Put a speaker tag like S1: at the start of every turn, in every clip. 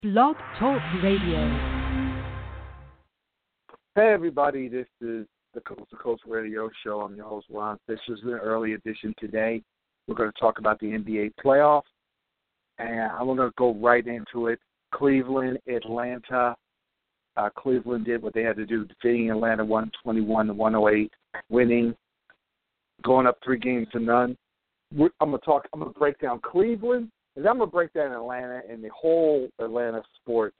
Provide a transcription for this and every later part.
S1: Blog Talk Radio.
S2: Hey everybody, this is the Coast to Coast Radio Show. I'm your host, Ron Fisher. This is an early edition today. We're going to talk about the NBA playoffs, and I'm going to go right into it. Cleveland, Atlanta. Cleveland did what they had to do, defeating Atlanta 121-108, winning, going up 3-0. I'm going to break down Cleveland, and I'm going to break down Atlanta and the whole Atlanta sports,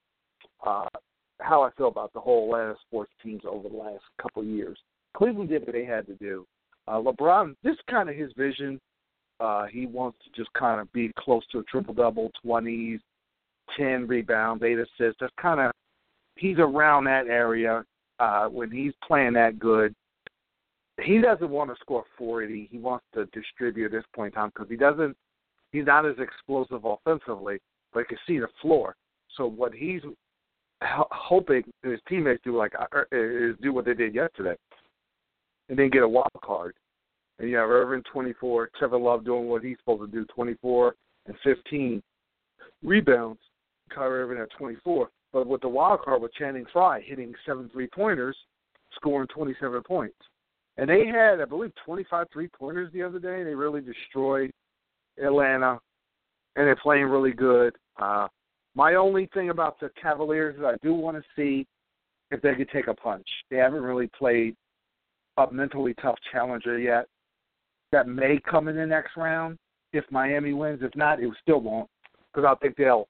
S2: how I feel about the whole Atlanta sports teams over the last couple of years. Cleveland did what they had to do. LeBron, this is kind of his vision. He wants to just kind of be close to a triple-double, 20s, 10 rebounds, 8 assists. That's kind of, he's around that area when he's playing that good. He doesn't want to score 40. He wants to distribute at this point in time because he's not as explosive offensively, but he can see the floor. So what he's hoping his teammates do is do what they did yesterday, and then get a wild card. And you have Irvin 24, Trevor Love doing what he's supposed to do, 24 and 15 rebounds. Kyrie Irving at 24, but with the wild card with Channing Frye hitting 7 3-pointers, scoring 27 points. And they had, I believe, 25 3-pointers the other day. They really destroyed Atlanta, and they're playing really good. My only thing about the Cavaliers is I do want to see if they could take a punch. They haven't really played a mentally tough challenger yet. That may come in the next round if Miami wins. If not, it still won't, because I think they'll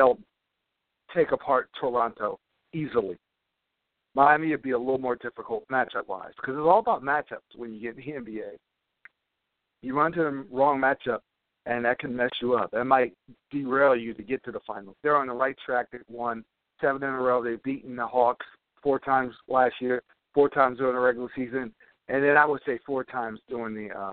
S2: take apart Toronto easily. Miami would be a little more difficult matchup-wise, because it's all about matchups when you get in the NBA. You run to the wrong matchup, and that can mess you up. That might derail you to get to the finals. They're on the right track. They've won 7 in a row. They've beaten the Hawks 4 times last year, 4 times during the regular season, and then I would say 4 times during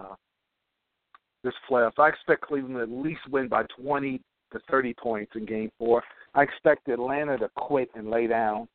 S2: this playoffs. I expect Cleveland to at least win by 20 to 30 points in Game 4. I expect Atlanta to quit and lay down.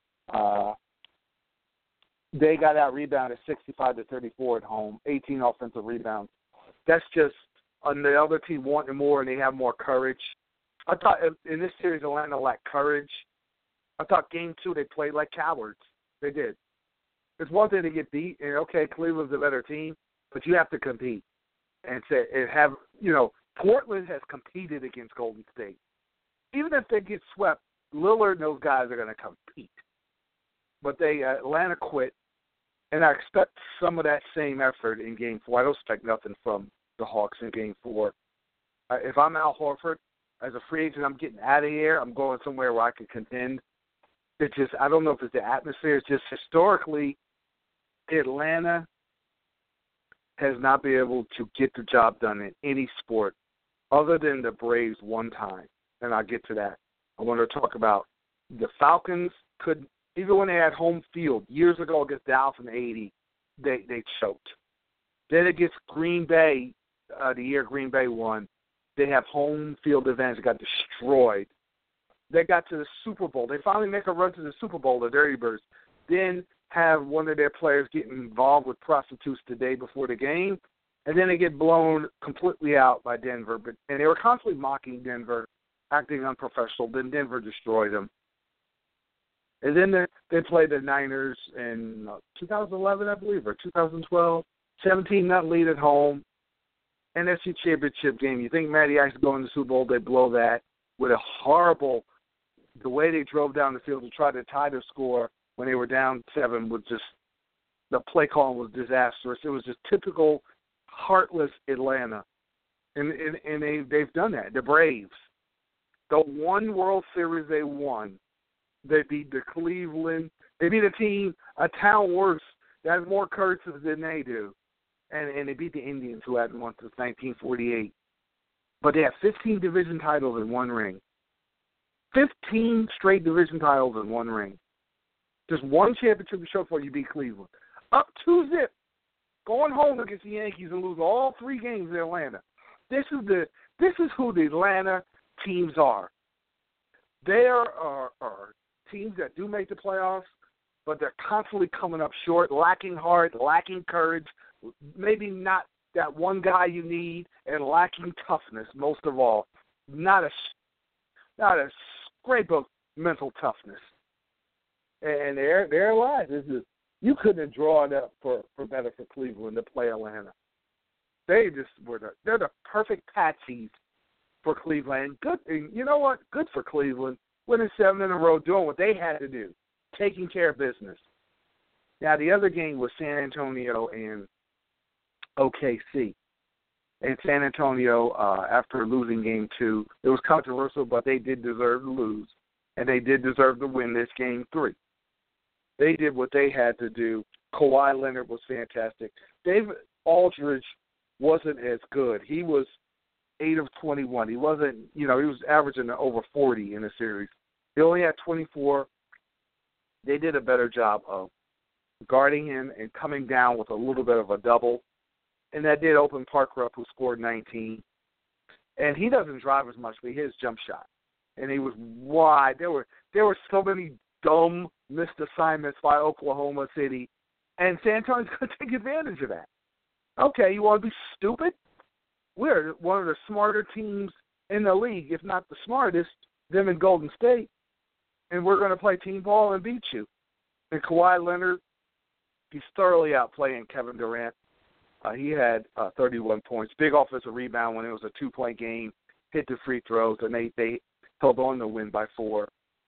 S2: They got out-rebounded 65-34 at home, 18 offensive rebounds. That's just on the other team wanting more, and they have more courage. I thought in this series Atlanta lacked courage. I thought Game 2 they played like cowards. They did. It's one thing to get beat, and okay, Cleveland's a better team, but you have to compete and Portland has competed against Golden State. Even if they get swept, Lillard and those guys are going to compete. But Atlanta quit, and I expect some of that same effort in Game 4. I don't expect nothing from the Hawks in Game 4. If I'm Al Horford, as a free agent, I'm getting out of here. I'm going somewhere where I can contend. It's just, I don't know if it's the atmosphere. It's just historically, Atlanta has not been able to get the job done in any sport other than the Braves one time, and I'll get to that. I want to talk about the Falcons could, even when they had home field years ago against Dallas in '80, they choked. Then against Green Bay, the year Green Bay won, they have home field advantage. They got destroyed. They got to the Super Bowl. They finally make a run to the Super Bowl, the Dirty Birds. Then have one of their players get involved with prostitutes the day before the game, and then they get blown completely out by Denver. And they were constantly mocking Denver, acting unprofessional. Then Denver destroyed them. And then they played the Niners in 2011, I believe, or 2012. 17-0 lead at home. NFC Championship game. You think Matty Ice is going to the Super Bowl, they blow that with a horrible, the way they drove down the field to try to tie the score when they were down 7 was just, the play calling was disastrous. It was just typical heartless Atlanta. And they've done that. The Braves, the one World Series they won, they beat the Cleveland, they beat a town worse that has more courage than they do. And they beat the Indians, who hadn't won since 1948. But they have 15 division titles in one ring. 15 straight division titles in one ring. Just one championship to show for you beat Cleveland. Up 2-0. Going home against the Yankees and lose all 3 games in Atlanta. This is who the Atlanta teams are. There are teams that do make the playoffs, but they're constantly coming up short, lacking heart, lacking courage, maybe not that one guy you need, and lacking toughness most of all. Not a great book, Mental Toughness. And there lies. You couldn't have drawn up for better for Cleveland to play Atlanta. They're the perfect patsies for Cleveland. Good, you know what? Good for Cleveland, winning 7 in a row, doing what they had to do, taking care of business. Now the other game was San Antonio and OKC. And San Antonio, after losing Game 2, it was controversial, but they did deserve to lose, and they did deserve to win this Game 3. They did what they had to do. Kawhi Leonard was fantastic. David Aldridge wasn't as good. He was 8 of 21. He wasn't, he was averaging over 40 in the series. He only had 24. They did a better job of guarding him and coming down with a little bit of a double. And that did open Parker up, who scored 19. And he doesn't drive as much, but he hits jump shot. And he was wide. There were so many dumb missed assignments by Oklahoma City, and San Antonio's going to take advantage of that. Okay, you want to be stupid? We're one of the smarter teams in the league, if not the smartest, them in Golden State, and we're going to play team ball and beat you. And Kawhi Leonard, he's thoroughly outplaying Kevin Durant. He had 31 points, big offensive rebound when it was a 2-point game, hit the free throws, and they held on to win by 4.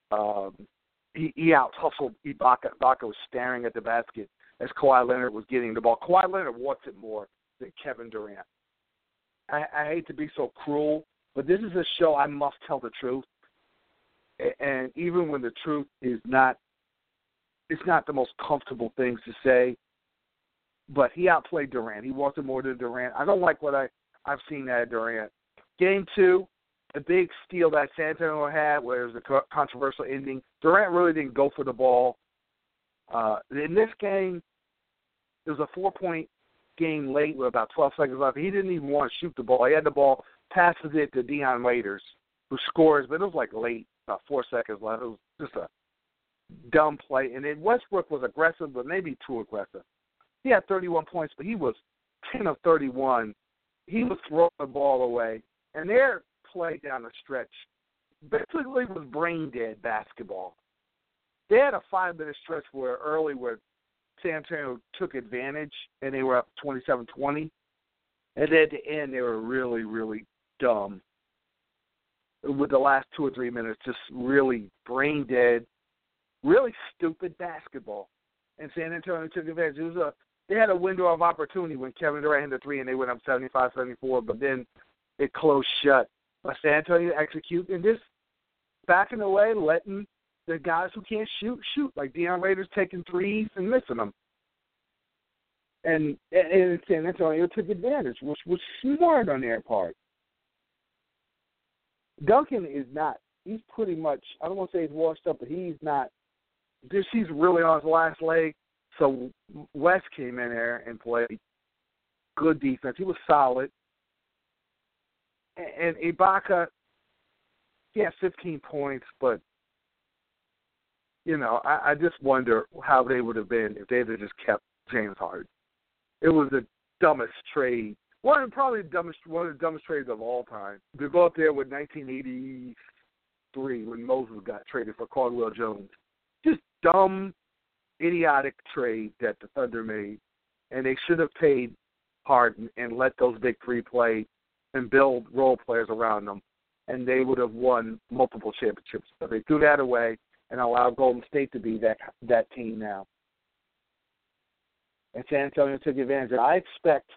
S2: He out-hustled Ibaka. Ibaka was staring at the basket as Kawhi Leonard was getting the ball. Kawhi Leonard wants it more than Kevin Durant. I hate to be so cruel, but this is a show I must tell the truth. And even when the truth is not, it's not the most comfortable things to say, but he outplayed Durant. He wants it more than Durant. I don't like what I've seen out of Durant. Game 2, the big steal that San Antonio had, where it was a controversial ending, Durant really didn't go for the ball. In this game, it was a 4-point game late with about 12 seconds left. He didn't even want to shoot the ball. He had the ball, passes it to Dion Waiters, who scores, but it was like late, about 4 seconds left. It was just a dumb play. And then Westbrook was aggressive, but maybe too aggressive. He had 31 points, but he was 10 of 31. He was throwing the ball away. And their play down the stretch basically was brain-dead basketball. They had a 5-minute stretch where San Antonio took advantage, and they were up 27-20. And then at the end, they were really, really dumb. With the last 2 or 3 minutes, just really brain-dead, really stupid basketball. And San Antonio took advantage. They had a window of opportunity when Kevin Durant hit the 3, and they went up 75-74, but then it closed shut. But San Antonio execute and just backing away, letting the guys who can't shoot, like Dion Waiters taking threes and missing them. And San Antonio took advantage, which was smart on their part. Duncan is not, he's pretty much, I don't want to say he's washed up, but he's not, he's really on his last leg. So West came in there and played good defense. He was solid. And Ibaka, he had 15 points, but, I just wonder how they would have been if they had just kept James Harden. It was the dumbest trade. One of the dumbest trades of all time. To go up there with 1983 when Moses got traded for Caldwell Jones. Just dumb, idiotic trade that the Thunder made. And they should have paid Harden and let those big three play and build role players around them. And they would have won multiple championships. But they threw that away and allowed Golden State to be that team now. And San Antonio took advantage of it. I expect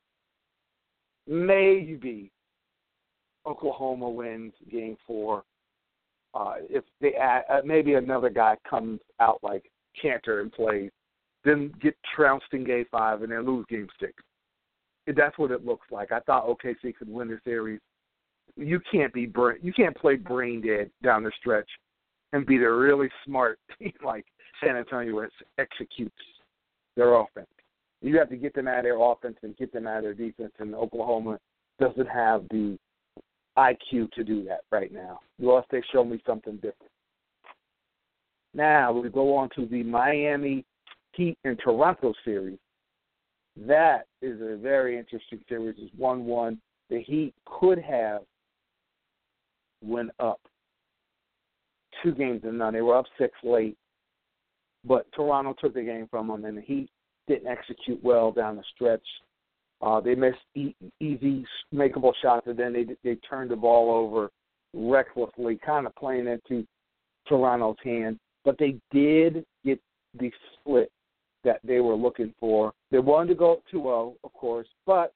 S2: maybe Oklahoma wins Game 4. If they maybe another guy comes out like Cantor and plays, then get trounced in Game 5 and then lose Game 6. That's what it looks like. I thought OKC could win the series. You can't play brain dead down the stretch and be the really smart team like San Antonio executes their offense. You have to get them out of their offense and get them out of their defense, and Oklahoma doesn't have the IQ to do that right now, unless they show me something different. Now, we go on to the Miami Heat and Toronto series. That is a very interesting series. It's 1-1. The Heat could have went up 2-0. They were up 6 late, but Toronto took the game from them, and the Heat didn't execute well down the stretch. They missed easy, makeable shots, and then they turned the ball over recklessly, kind of playing into Toronto's hand. But they did get the split that they were looking for. They wanted to go up 2-0, of course, but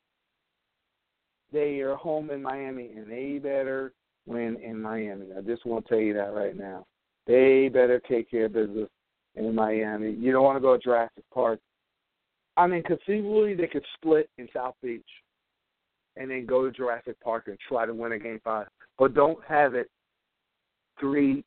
S2: they are home in Miami, and they better win in Miami. I just want to tell you that right now. They better take care of business in Miami. You don't want to go to Jurassic Park. I mean, conceivably, they could split in South Beach and then go to Jurassic Park and try to win a Game 5. But don't have it 3-3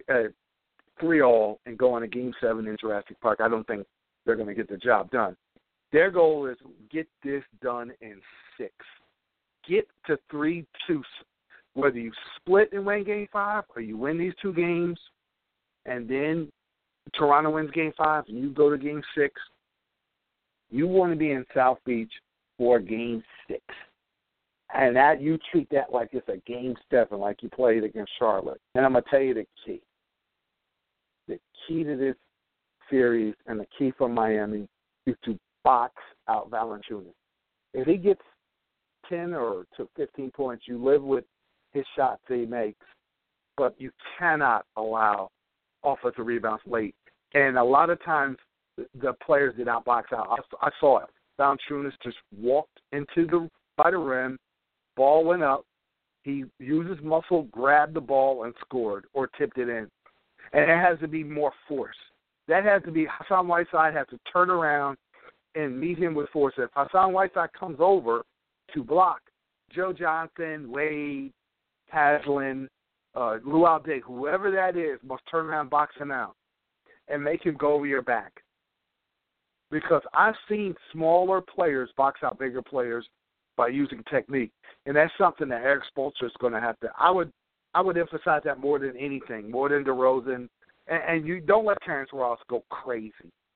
S2: all and go on a Game 7 in Jurassic Park. I don't think they're going to get the job done. Their goal is get this done in 6. Get to 3-2. Whether you split and win Game 5 or you win these 2 games and then Toronto wins Game 5 and you go to Game 6, you want to be in South Beach for Game 6. And that you treat that like it's a Game 7, like you played against Charlotte. And I'm going to tell you the key. The key to this series and the key for Miami is to box out Valanciunas. If he gets 10 or to 15 points, you live with his shots that he makes, but you cannot allow offensive rebounds late. And a lot of times the players did not box out. I saw it. Valanciunas just walked by the rim, ball went up, he used his muscle, grabbed the ball, and scored or tipped it in. And it has to be more force. That has to be Hassan Whiteside has to turn around and meet him with force. If Hassan Whiteside comes over to block, Joe Johnson, Wade, Haslin, Luau Day, whoever that is, must turn around, box him out, and make him go over your back. Because I've seen smaller players box out bigger players by using technique, and that's something that Eric Spoelstra is going to have to. I would emphasize that more than anything, more than DeRozan, and you don't let Terrence Ross go crazy.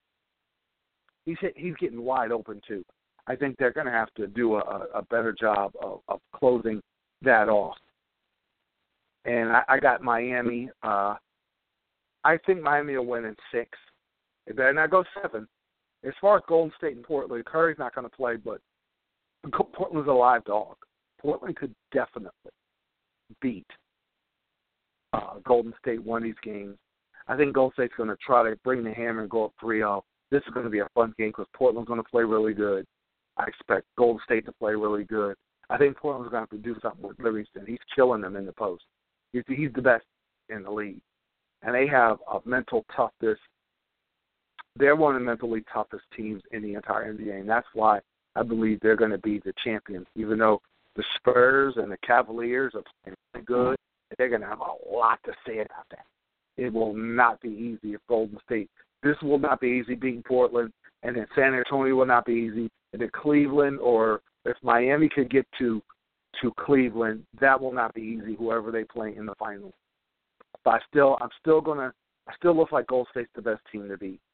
S2: He's getting wide open too. I think they're going to have to do a better job of closing that off. And I got Miami. I think Miami will win in 6. It better not go 7. As far as Golden State and Portland, Curry's not going to play, but Portland's a live dog. Portland could definitely beat Golden State one of these games. I think Golden State's going to try to bring the hammer and go up 3-0. This is going to be a fun game because Portland's going to play really good. I expect Golden State to play really good. I think Portland's going to have to do something with Livingston. He's killing them in the post. He's the best in the league. And they have a mental toughness. They're one of the mentally toughest teams in the entire NBA, and that's why I believe they're going to be the champions. Even though the Spurs and the Cavaliers are playing really good, they're going to have a lot to say about that. It will not be easy if Golden State. This will not be easy beating Portland, and then San Antonio will not be easy. And then Cleveland, or if Miami could get to Cleveland, that will not be easy, whoever they play in the finals. But I still look like Golden State's the best team to beat.